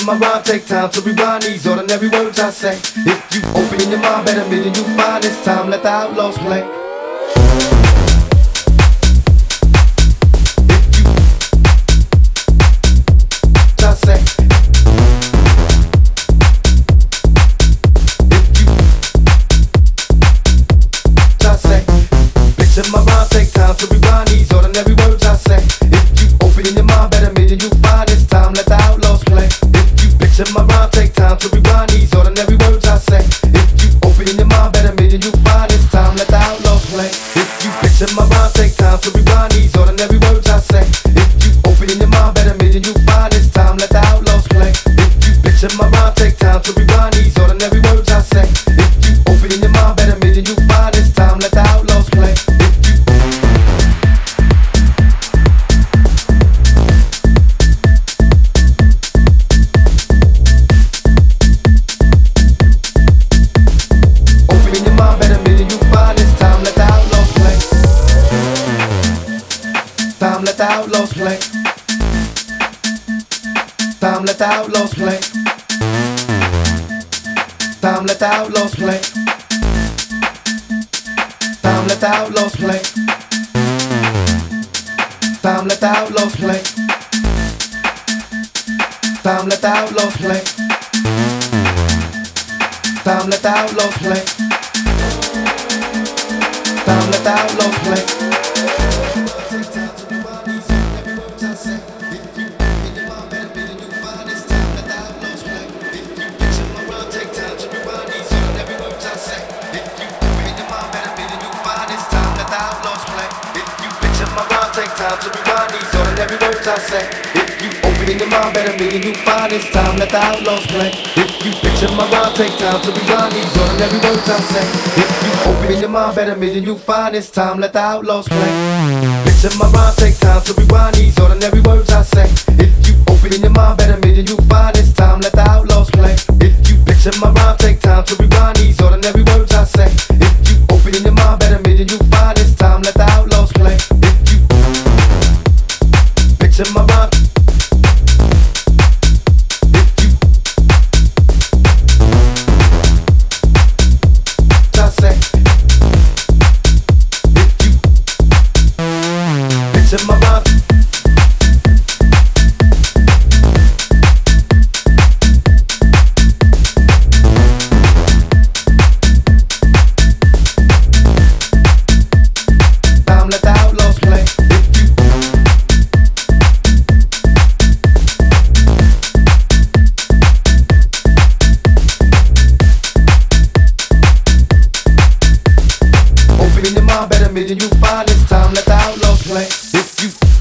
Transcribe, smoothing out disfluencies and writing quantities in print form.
Picture my rhyme, take time to rewind these ordinary words I say. If you open your mind, better me than you find. It's time, let the outlaws play. Picture my rhyme, take time to rewind these ordinary words I say. If you open your mind, better me than you find. It's time, let the outlaws play. If you picture my rhyme, take time to rewind these ordinary words I say. If you open your mind, better me than you find. It's time, let the outlaws play. If you picture my rhyme, take time to rewind these ordinary words I say. If you open your mind, better me than you find. It's time, let the outlaws play. If you picture my rhyme, take time to rewind these ordinary words I say. If you open your mind, better me than you find. It's time, let the outlaws play. Time, let the outlaws play. Time, let the outlaws play. Time, let the outlaws play. Time, let the outlaws play. Time, let the outlaws play. Time, let the outlaws play. Time, let the outlaws play. Time, let the outlaws play. Take time to rewind these ordinary words I say. If you open your mind, better me than you find. It's time, let the outlaws play. If you picture my rhyme, take time to rewind these ordinary words I say. If you open your mind, better me than you find. It's time, let the outlaws play. Picture my rhyme, take time to rewind these ordinary words I say. If you open your mind, better me than you find. It's time, let the outlaws play. If you picture my rhyme, take time to rewind these ordinary words I say. If you open your mind, better me than you find. It's time, let the outlaws play. Picture my rhyme. If you I say. If you picture my rhyme. Time, let the outlaws play. Better me than you find. It's time, let the outlaws play. If you